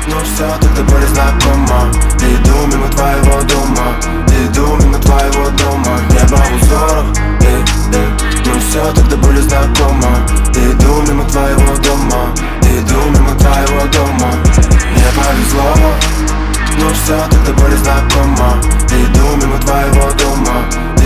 Ну все, тогда были знакома. Иду мимо твоего дома, иду мимо твоего дома. Небо в узорах, ну все, тогда были знакома. Иду мимо твоего дома, иду мимо твоего дома. Мне повезло, ну все, тогда были знакома. Иду мимо твоего дома,